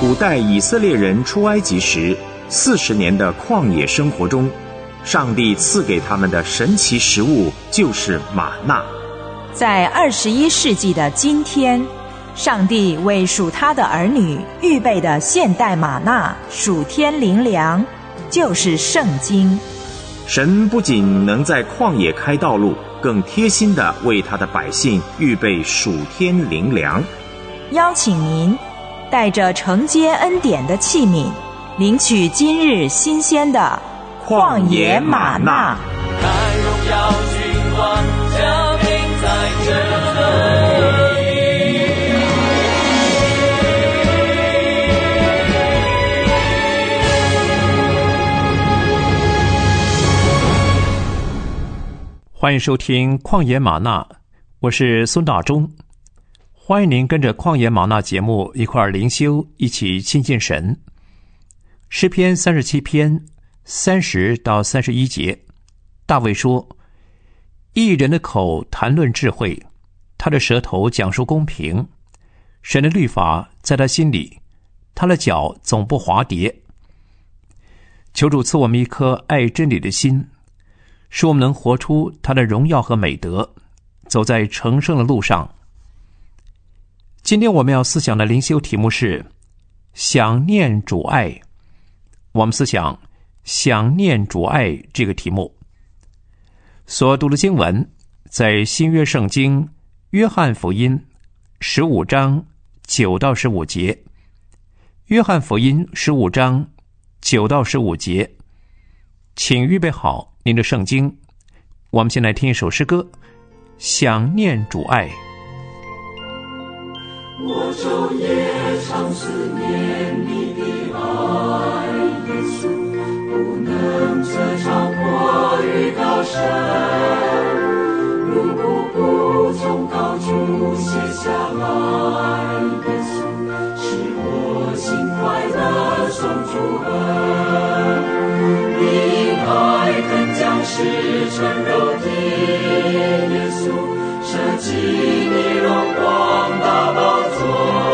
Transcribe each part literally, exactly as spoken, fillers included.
古代以色列人出埃及时四十年的旷野生活中，上帝赐给他们的神奇食物就是玛纳。 在二十一世纪的今天，上帝为属他的儿女预备的现代玛纳属天灵粮，就是圣经。 神不仅能在旷野开道路，更贴心地为他的百姓预备属天灵粮。 邀请您带着承接恩典的器皿，领取今日新鲜的旷野玛纳。 看荣耀君王降临在这里。 欢迎收听旷野玛纳，我是孙大中。欢迎您跟着旷野玛纳节目一块儿灵修，一起亲近神。诗篇三十七篇三十到三十一节，大卫说：义人的口谈论智慧，他的舌头讲述公平。神的律法在他心里，他的脚总不滑跌。求主赐我们一颗爱真理的心，使我们能活出他的荣耀和美德，走在成圣的路上。今天我们要思想的灵修题目是想念主爱。我们思想想念主爱这个题目。所读的经文在新约圣经约翰福音十五章九到十五节。约翰福音十五章九到十五节。请预备好您的圣经，我们先来听一首诗歌，想念主爱。 我昼夜常思念你的爱，耶稣，不能遮藏过于高深，如瀑布从高处泻下来，耶稣，使我心快乐颂主恩。你爱更将世成肉体，耶稣，舍弃你荣光大宝座，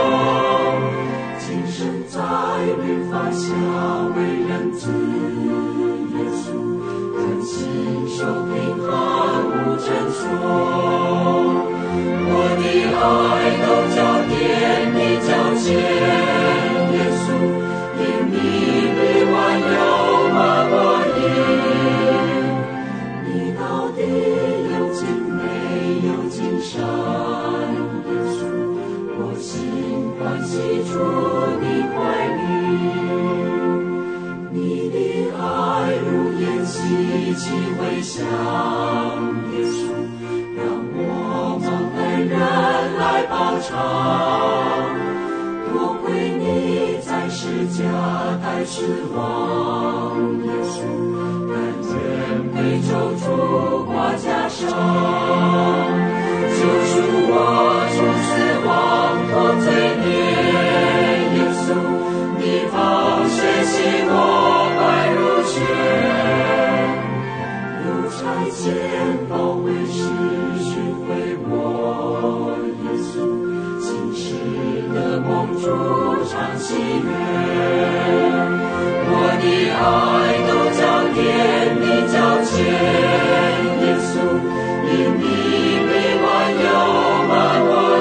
今生在律法下为人子，耶稣，甘心受贫寒无诊所。我的爱都交给你交接，耶稣，因你比万有满我意。你到底有尽没有尽善，耶稣，我心欢喜住你怀里。你的爱如烟希奇回响，耶稣，让我蒙恩人来报偿。多亏你在世家带失望，耶稣，甘愿被咒诅挂加上，救赎我从死亡脱罪孽，耶稣，你放血洗我白如雪，如差遣保卫师寻回我，耶稣，今世的梦主常喜悦。我的爱都交给你交接，耶稣，因你比万有满我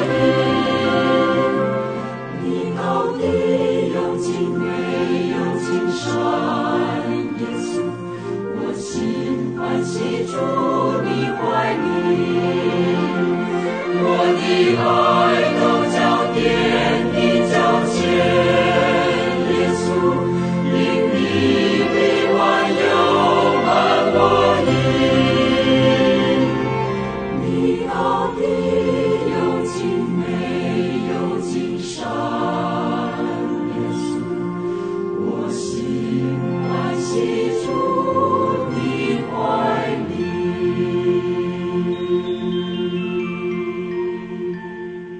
意。你到底有尽没有尽善，耶稣，我心欢喜住你怀里。我的爱都交给你交接，耶稣，因你比万有满我意。你到底有尽没有尽善，耶稣，我心欢喜住你怀里。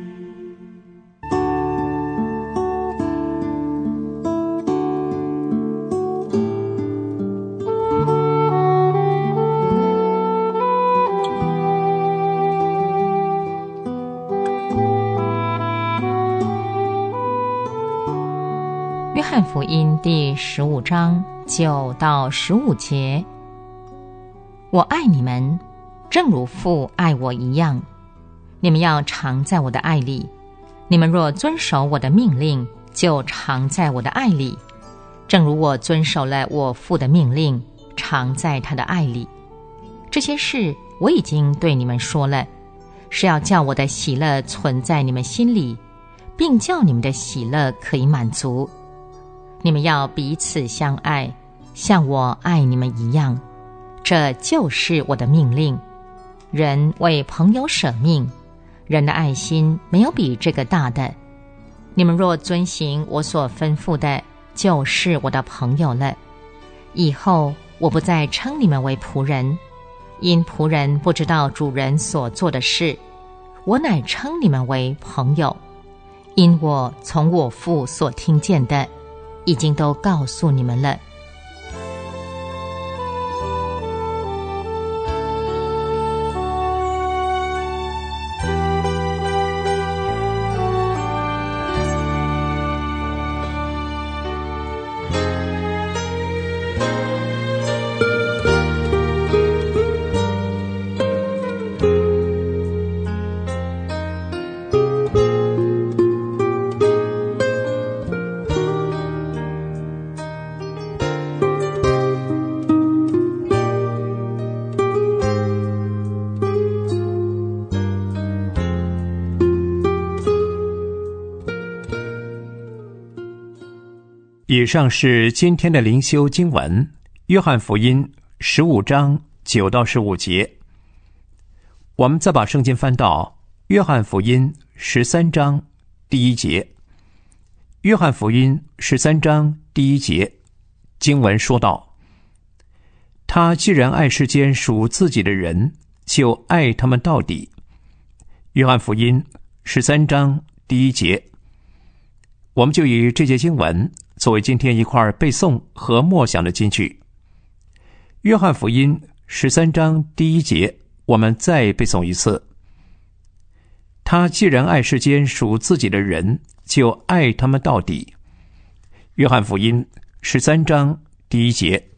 翰福音第十五章九到十五节：我爱你们，正如父爱我一样，你们要常在我的爱里。你们若遵守我的命令，就常在我的爱里，正如我遵守了我父的命令，常在他的爱里。这些事我已经对你们说了，是要叫我的喜乐存在你们心里，并叫你们的喜乐可以满足。你们要彼此相爱，像我爱你们一样，这就是我的命令。人为朋友舍命，人的爱心没有比这个大的。你们若遵行我所吩咐的，就是我的朋友了。以后我不再称你们为仆人，因仆人不知道主人所做的事，我乃称你们为朋友，因我从我父所听见的，已经都告诉你们了。 以上是今天的灵修经文，约翰福音十五章九到十五节。我们再把圣经翻到约翰福音十三章第一节。约翰福音十三章第一节，经文说道：他既然爱世间属自己的人，就爱他们到底。约翰福音十三章第一节。我们就以这节经文作为今天一块背诵和默想的金句。约翰福音十三章第一节，我们再背诵一次：他既然爱世间属自己的人，就爱他们到底。约翰福音十三章第一节。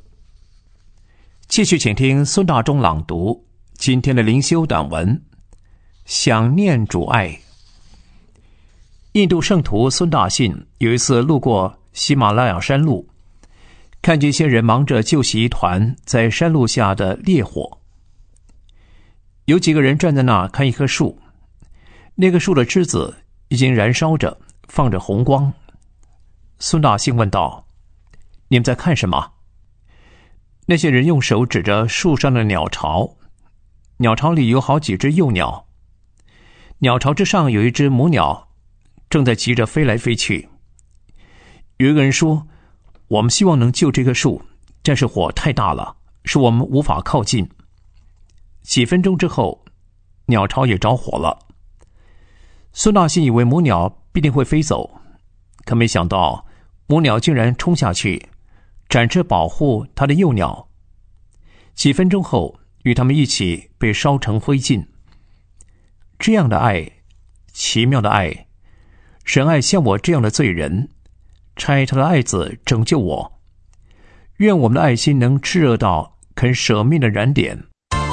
继续请听孙大中朗读今天的灵修短文，想念主爱。印度圣徒孙大信有一次路过喜马拉雅山路，看见一些人忙着救熄一团在山路下的烈火。有几个人站在那看一棵树，那个树的枝子已经燃烧着，放着红光。孙大信问道：你们在看什么？那些人用手指着树上的鸟巢，鸟巢里有好几只幼鸟，鸟巢之上有一只母鸟正在急着飞来飞去。有一个人说：我们希望能救这棵树，但是火太大了，使我们无法靠近。几分钟之后，鸟巢也着火了。孙大信以为母鸟必定会飞走，可没想到母鸟竟然冲下去展翅保护它的幼鸟，几分钟后与它们一起被烧成灰烬。这样的爱，奇妙的爱，神爱像我这样的罪人，差他的爱子拯救我。愿我们的爱心能炽热到肯舍命的燃点。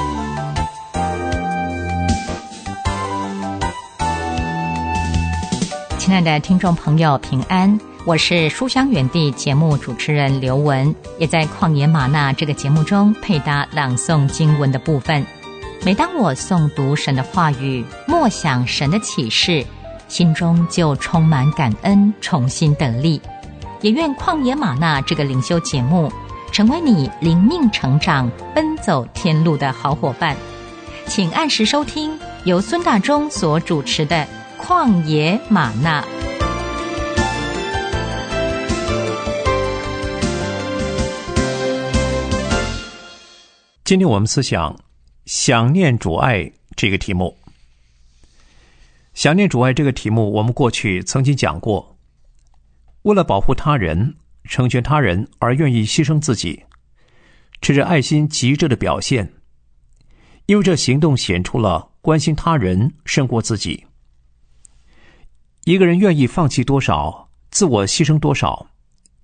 亲爱的听众朋友，平安，我是书香园地节目主持人刘文，也在旷野玛纳这个节目中配搭朗诵经文的部分。每当我诵读神的话语，默想神的启示，心中就充满感恩，重新得力。也愿旷野玛纳这个灵修节目成为你灵命成长、奔走天路的好伙伴。请按时收听由孙大中所主持的旷野玛纳。 今天我们思想想念主爱这个题目。想念主爱这个题目，我们过去曾经讲过。为了保护他人、成全他人而愿意牺牲自己，这是爱心极致的表现。因为这行动显出了关心他人胜过自己。一个人愿意放弃多少、自我牺牲多少，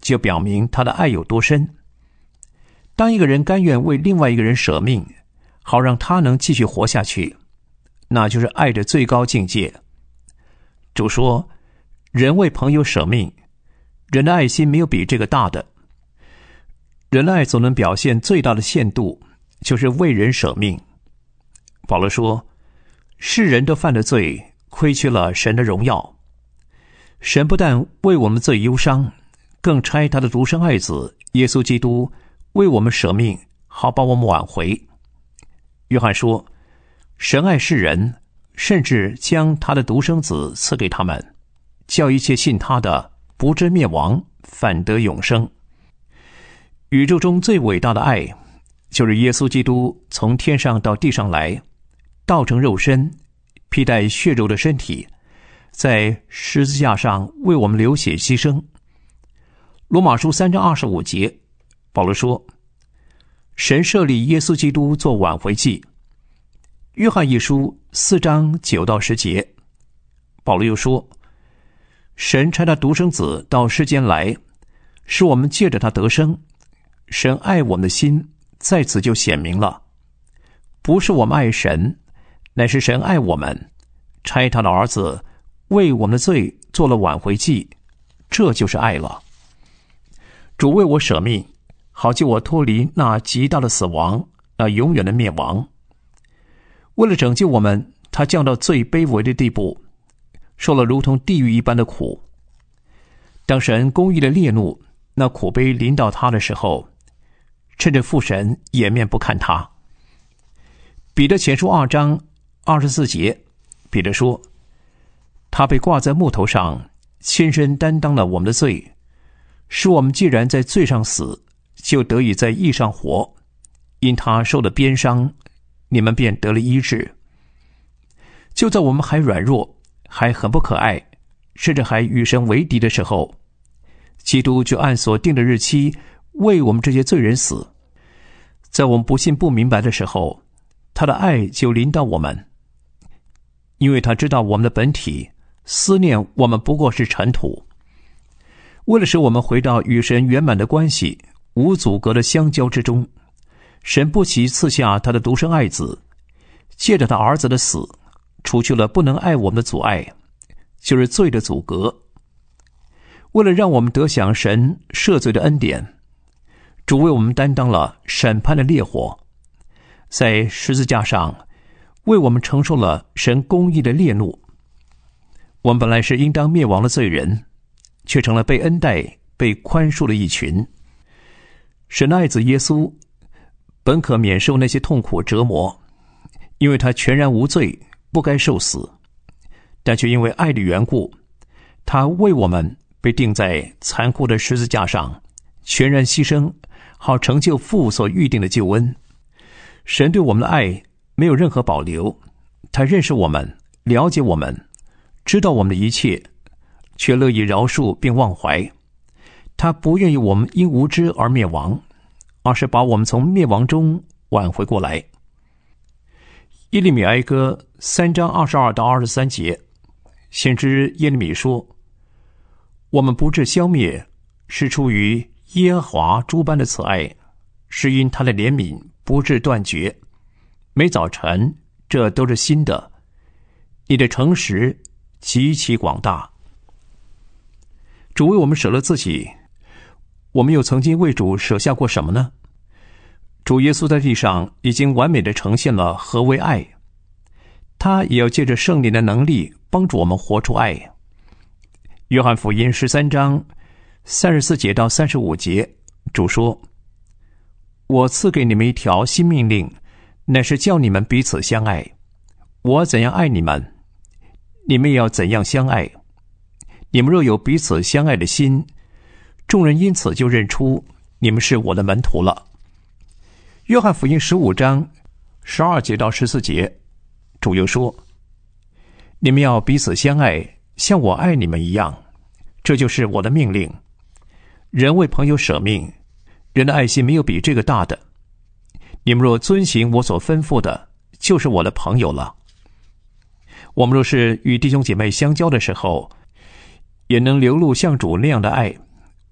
就表明他的爱有多深。当一个人甘愿为另外一个人舍命，好让他能继续活下去，那就是爱的最高境界。主说，人为朋友舍命，人的爱心没有比这个大的。人的爱所能表现最大的限度，就是为人舍命。保罗说，世人都犯了罪，亏缺了神的荣耀。神不但为我们罪忧伤，更差他的独生爱子耶稣基督为我们舍命，好把我们挽回。约翰说，神爱世人，甚至将他的独生子赐给他们，叫一切信他的不至灭亡，反得永生。宇宙中最伟大的爱，就是耶稣基督从天上到地上来，道成肉身，披戴血肉的身体，在十字架上为我们流血牺牲。罗马书三章二十五节，保罗说，神设立耶稣基督做挽回祭。约翰一书四章九到十节，保罗又说，神差他独生子到世间来，使我们借着他得生。神爱我们的心在此就显明了，不是我们爱神，乃是神爱我们，差他的儿子为我们的罪做了挽回祭，这就是爱了。主为我舍命，好救我脱离那极大的死亡，那永远的灭亡。为了拯救我们，他降到最卑微的地步，受了如同地狱一般的苦。当神公义的烈怒，那苦悲临到他的时候，趁着父神掩面不看他。彼得前书二章二十四节，彼得说，他被挂在木头上，亲身担当了我们的罪，使我们既然在罪上死，就得以在义上活。因他受了鞭伤，你们便得了医治。就在我们还软弱，还很不可爱，甚至还与神为敌的时候，基督就按所定的日期为我们这些罪人死。在我们不信不明白的时候，他的爱就临到我们，因为他知道我们的本体，思念我们不过是尘土。为了使我们回到与神圆满的关系，无阻隔的相交之中，神不惜赐下他的独生爱子，借着他儿子的死，除去了不能爱我们的阻碍，就是罪的阻隔。为了让我们得享神赦罪的恩典，主为我们担当了审判的烈火，在十字架上为我们承受了神公义的烈怒。我们本来是应当灭亡的罪人，却成了被恩待、被宽恕的一群。神的爱子耶稣本可免受那些痛苦折磨，因为他全然无罪，不该受死，但却因为爱的缘故，他为我们被钉在残酷的十字架上，全然牺牲，好成就父所预定的救恩。神对我们的爱没有任何保留，他认识我们，了解我们，知道我们的一切，却乐意饶恕并忘怀。他不愿意我们因无知而灭亡，而是把我们从灭亡中挽回过来。耶利米哀歌三章二十二到二十三节，先知耶利米说，我们不致消灭，是出于耶和华诸般的慈爱，是因他的怜悯不致断绝。每早晨这都是新的，你的诚实极其广大。主为我们舍了自己，我们又曾经为主舍下过什么呢？主耶稣在地上已经完美地呈现了何为爱，他也要借着圣灵的能力帮助我们活出爱。约翰福音十三章三十四节到三十五节，主说，我赐给你们一条新命令，乃是叫你们彼此相爱。我怎样爱你们，你们也要怎样相爱。你们若有彼此相爱的心，众人因此就认出你们是我的门徒了。约翰福音十五章十二节到十四节，主又说，你们要彼此相爱，像我爱你们一样，这就是我的命令。人为朋友舍命，人的爱心没有比这个大的。你们若遵行我所吩咐的，就是我的朋友了。我们若是与弟兄姐妹相交的时候，也能流露像主那样的爱，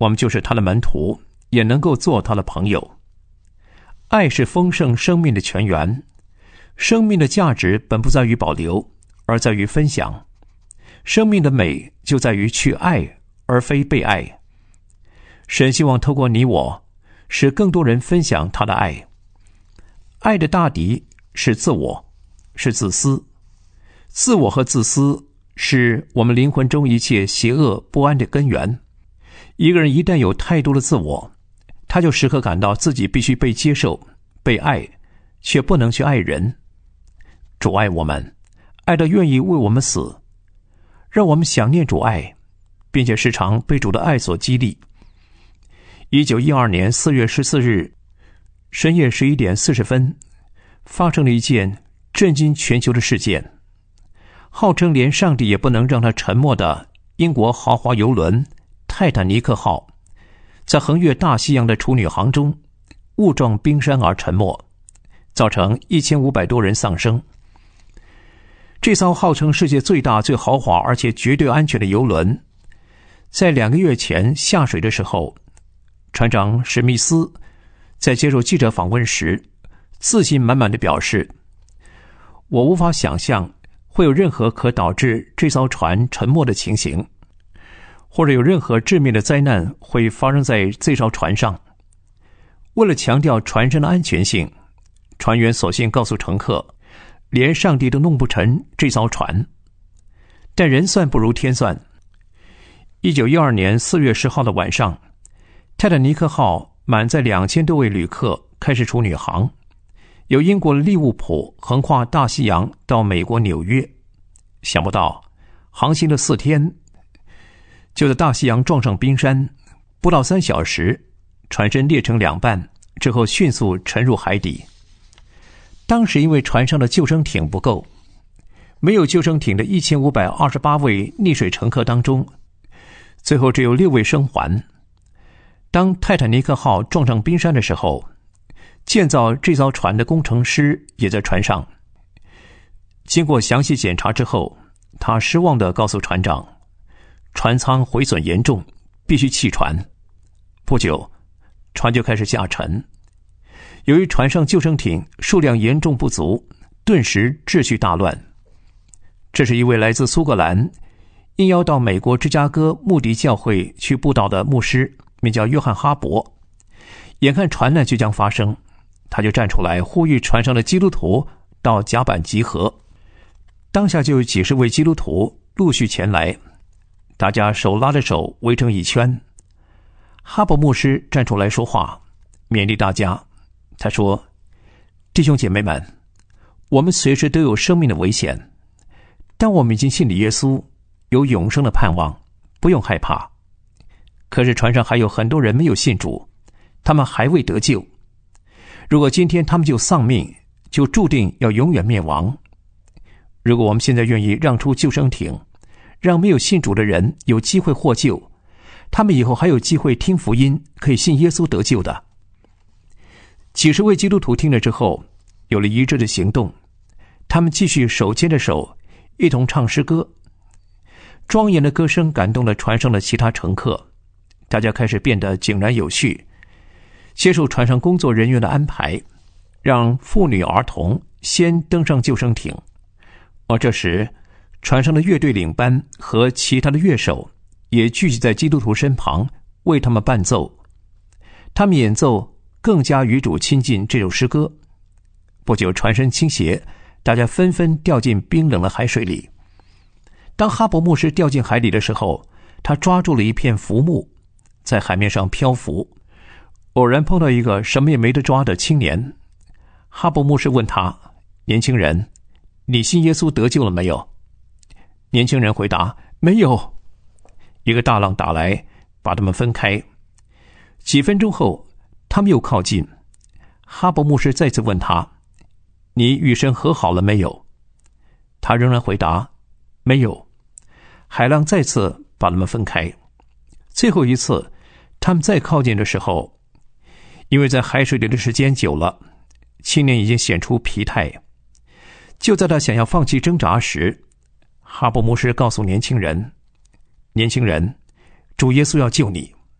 我们就是他的门徒，也能够做他的朋友。爱是丰盛生命的泉源，生命的价值本不在于保留，而在于分享。生命的美就在于去爱，而非被爱。神希望透过你我，使更多人分享他的爱。爱的大敌是自我，是自私。自我和自私是我们灵魂中一切邪恶不安的根源。一个人一旦有太多的自我，他就时刻感到自己必须被接受、被爱，却不能去爱人。主爱我们，爱到愿意为我们死，让我们想念主爱，并且时常被主的爱所激励。一九一二年四月十四日深夜十一点四十分，发生了一件震惊全球的事件。号称连上帝也不能让它沉没的英国豪华邮轮泰坦尼克号，在横越大西洋的处女航中误撞冰山而沉没，造成一千五百多人丧生。这艘号称世界最大最豪华而且绝对安全的邮轮，在两个月前下水的时候，船长史密斯在接受记者访问时自信满满地表示，我无法想象会有任何可导致这艘船沉没的情形，或者有任何致命的灾难会发生在这艘船上。为了强调船身的安全性，船员索性告诉乘客，连上帝都弄不成这艘船。但人算不如天算。一九一二年四月十号的晚上，泰坦尼克号满载两千多位旅客开始处女航，由英国的利物浦横跨大西洋到美国纽约。想不到航行了四天，就在大西洋撞上冰山，不到三小时，船身裂成两半，之后迅速沉入海底。当时因为船上的救生艇不够，没有救生艇的一千五百二十八位溺水乘客当中，最后只有六位生还。当泰坦尼克号撞上冰山的时候，建造这艘船的工程师也在船上。经过详细检查之后，他失望地告诉船长，船舱毁损严重，必须弃船。不久，船就开始下沉。由于船上救生艇数量严重不足，顿时秩序大乱。这是一位来自苏格兰，应邀到美国芝加哥穆迪教会去布道的牧师，名叫约翰哈伯。眼看船难就将发生，他就站出来呼吁船上的基督徒到甲板集合。当下就有几十位基督徒陆续前来，大家手拉着手围成一圈。哈伯牧师站出来说话，勉励大家。他说，弟兄姐妹们，我们随时都有生命的危险，但我们已经信了耶稣，有永生的盼望，不用害怕。可是船上还有很多人没有信主，他们还未得救。如果今天他们就丧命，就注定要永远灭亡。如果我们现在愿意让出救生艇，让没有信主的人有机会获救，他们以后还有机会听福音，可以信耶稣得救的。几十位基督徒听了之后，有了一致的行动，他们继续手牵着手，一同唱诗歌。庄严的歌声感动了船上的其他乘客，大家开始变得井然有序，接受船上工作人员的安排，让妇女儿童先登上救生艇。而这时，船上的乐队领班和其他的乐手也聚集在基督徒身旁，为他们伴奏。他们演奏更加与主亲近这首诗歌。不久，船身倾斜，大家纷纷掉进冰冷的海水里。当哈伯牧师掉进海里的时候，他抓住了一片浮木，在海面上漂浮。偶然碰到一个什么也没得抓的青年，哈伯牧师问他，年轻人，你信耶稣得救了没有？年轻人回答，没有。一个大浪打来，把他们分开。几分钟后，他们又靠近。哈伯牧师再次问他，你与神和好了没有？他仍然回答，没有。海浪再次把他们分开。最后一次，他们再靠近的时候，因为在海水里的时间久了，青年已经显出疲态。就在他想要放弃挣扎时，哈伯牧师告诉年轻人，年轻人，主耶稣要救你，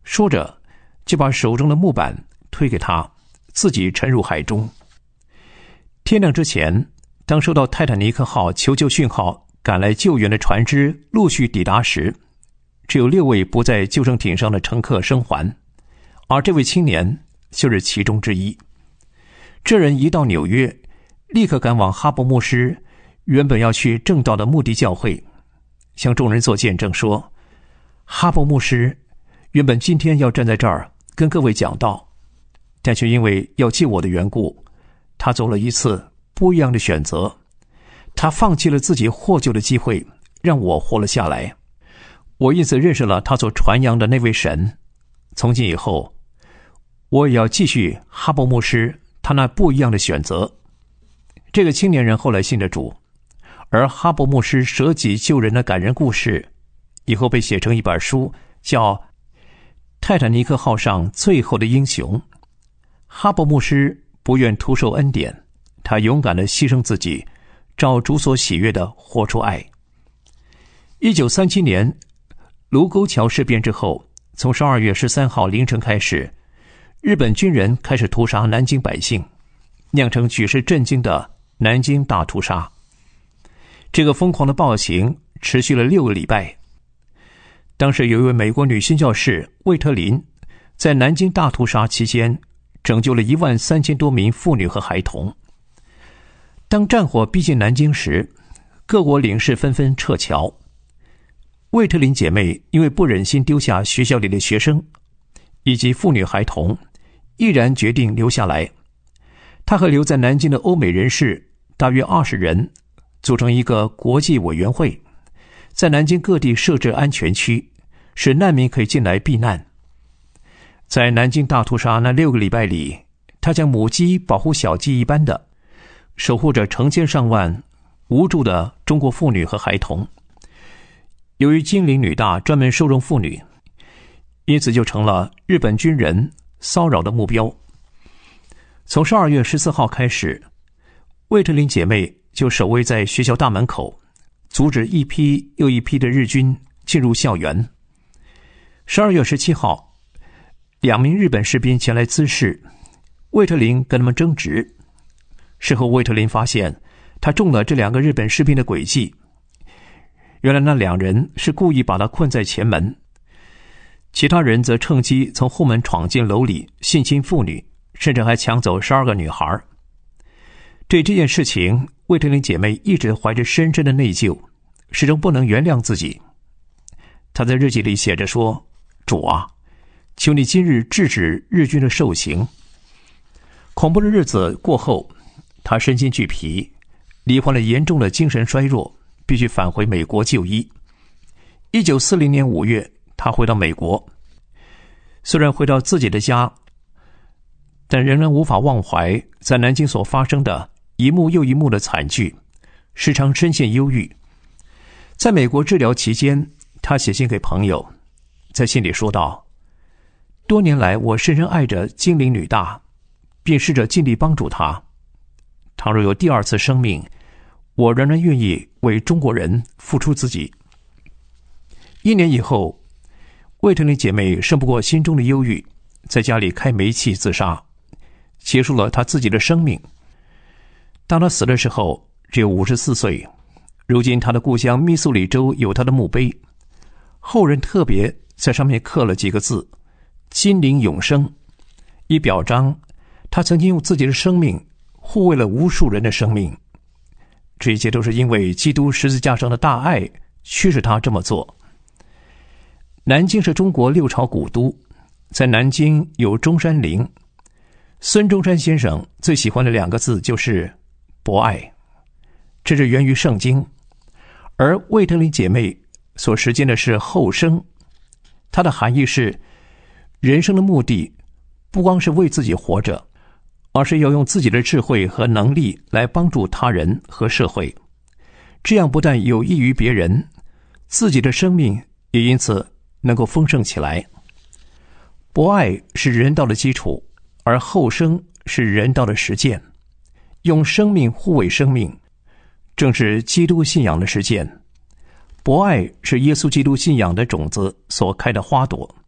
说着就把手中的木板推给他，自己沉入海中。天亮之前，当收到泰坦尼克号求救讯号赶来救援的船只陆续抵达时，只有六位不在救生艇上的乘客生还，而这位青年就是其中之一。这人一到纽约，立刻赶往哈伯牧师原本要去正道的目的教会，向众人做见证说，哈伯牧师原本今天要站在这儿跟各位讲道，但却因为要救我的缘故，他做了一次不一样的选择，他放弃了自己获救的机会，让我活了下来。我因此认识了他所传扬的那位神。从今以后，我也要继续哈伯牧师他那不一样的选择。这个青年人后来信了主，而哈伯牧师舍己救人的感人故事以后被写成一本书，叫《泰坦尼克号上最后的英雄》。哈伯牧师不愿徒受恩典，他勇敢地牺牲自己，照主所喜悦的活出爱。一九三七年卢沟桥事变之后，从十二月十三号凌晨开始，日本军人开始屠杀南京百姓，酿成举世震惊的南京大屠杀。这个疯狂的暴行持续了六个礼拜。当时有一位美国女宣教士魏特琳，在南京大屠杀期间拯救了一万三千多名妇女和孩童。当战火逼近南京时，各国领事纷纷撤侨。魏特琳姐妹因为不忍心丢下学校里的学生以及妇女孩童，毅然决定留下来。她和留在南京的欧美人士大约二十人组成一个国际委员会，在南京各地设置安全区，使难民可以进来避难。在南京大屠杀那六个礼拜里，他像母鸡保护小鸡一般的守护着成千上万无助的中国妇女和孩童。由于金陵女大专门收容妇女，因此就成了日本军人骚扰的目标。从十二月十四号开始，魏特琳姐妹就守卫在学校大门口，阻止一批又一批的日军进入校园。十二月十七号，两名日本士兵前来滋事，魏特琳跟他们争执。事后魏特琳发现，他中了这两个日本士兵的诡计。原来那两人是故意把他困在前门，其他人则趁机从后门闯进楼里性侵妇女，甚至还抢走十二个女孩。对这件事情，魏特琳姐妹一直怀着深深的内疚，始终不能原谅自己。她在日记里写着说，主啊，求你今日制止日军的受刑。恐怖的日子过后，她身心俱疲，罹患了严重的精神衰弱，必须返回美国就医。一九四零年五月，她回到美国。虽然回到自己的家，但仍然无法忘怀在南京所发生的一幕又一幕的惨剧，时常深陷忧郁。在美国治疗期间，他写信给朋友，在信里说道，多年来我深深爱着金陵女大，并试着尽力帮助她。倘若有第二次生命，我仍然愿意为中国人付出自己。一年以后，魏特琳姐妹胜不过心中的忧郁，在家里开煤气自杀，结束了她自己的生命。当她死的时候只有五十四岁。如今她的故乡密苏里州有她的墓碑，后人特别在上面刻了几个字，金陵永生，以表彰她曾经用自己的生命护卫了无数人的生命。这一切都是因为基督十字架上的大爱驱使他这么做。南京是中国六朝古都，在南京有中山陵。孙中山先生最喜欢的两个字就是博爱，这是源于圣经。而魏特琳姐妹所实践的是后生，它的含义是，人生的目的不光是为自己活着，而是要用自己的智慧和能力来帮助他人和社会。这样不但有益于别人，自己的生命也因此能够丰盛起来。博爱是人道的基础，而后生是人道的实践。用生命护卫生命，正是基督信仰的实践。博爱是耶稣基督信仰的种子所开的花朵，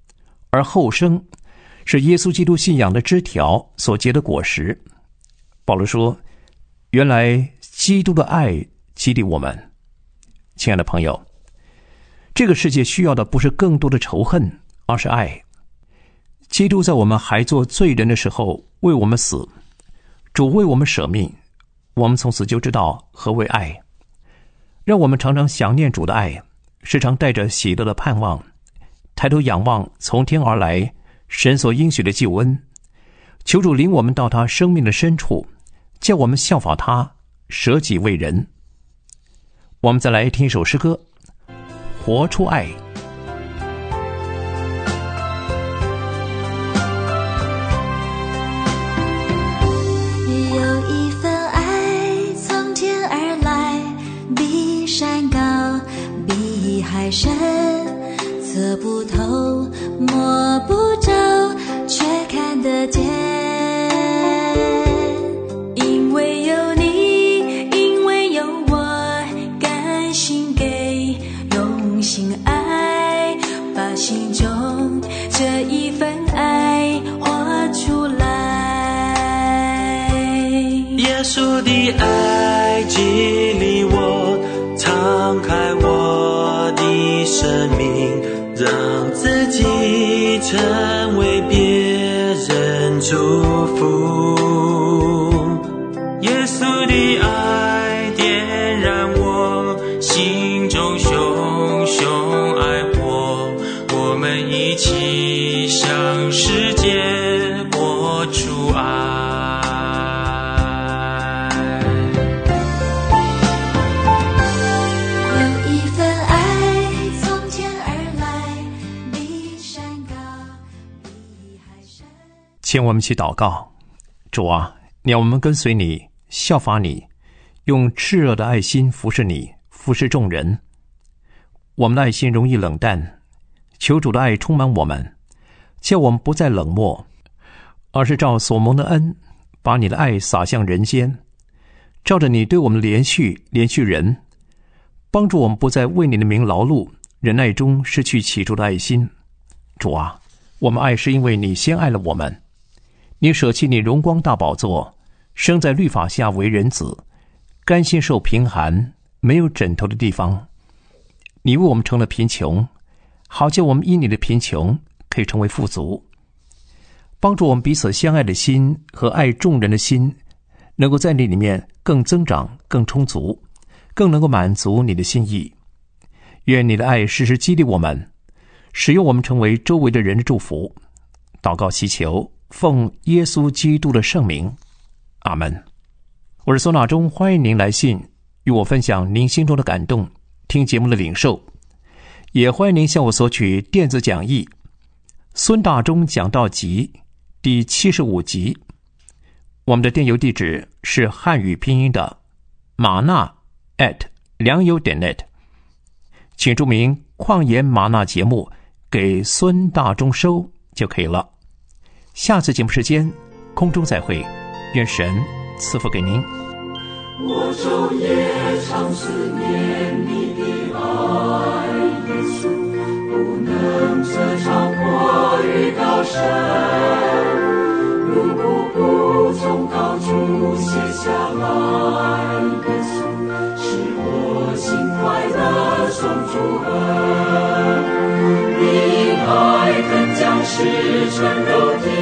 而后生是耶稣基督信仰的枝条所结的果实。保罗说，原来基督的爱激励我们。亲爱的朋友，这个世界需要的不是更多的仇恨，而是爱。基督在我们还做罪人的时候为我们死，主为我们舍命，我们从此就知道何为爱。让我们常常想念主的爱，时常带着喜乐的盼望，抬头仰望从天而来神所应许的救恩，求主领我们到他生命的深处，叫我们效法他，舍己为人。我们再来听一首诗歌，活出爱。 有一份爱从天而来，比山高，比海深，测不透，摸不着，却看得见。因为有你，因为有我，甘心给，用心爱，把心中这一份爱活出来。 耶稣的爱激励我，敞开我的生命，让自己成为别人祝福。耶稣的爱点燃我心中熊熊爱火，我们一起向世界播出爱。 请我们一起祷告。主啊，你要我们跟随你，效法你，用炽热的爱心服侍你，服侍众人。我们的爱心容易冷淡，求主的爱充满我们，叫我们不再冷漠，而是照所蒙的恩，把你的爱洒向人间，照着你对我们的连续连续人，帮助我们不再为你的名劳碌，忍耐中失去起初的爱心。主啊，我们爱是因为你先爱了我们，你舍弃你荣光大宝座，生在律法下为人子，甘心受贫寒，没有枕头的地方。你为我们成了贫穷，好叫我们因你的贫穷可以成为富足。帮助我们彼此相爱的心和爱众人的心，能够在你里面更增长，更充足，更能够满足你的心意。愿你的爱时时激励我们，使用我们成为周围的人的祝福。祷告祈求，奉耶稣基督的圣名，阿们。我是索纳中，欢迎您来信与我分享您心中的感动，听节目的领受，也欢迎您向我索取电子讲义《孙大中讲道集》第七十五集。我们的电邮地址是汉语拼音的玛纳 at 良友点 net， 请注明旷野玛纳节目给孙大中收就可以了。下次节目时间空中再会，愿神赐福给您。 我昼夜常思念你的爱，耶稣，不能遮藏过于高深，如瀑布从高处泻下来，耶稣，使我心快乐中主恩，你爱更将世成肉体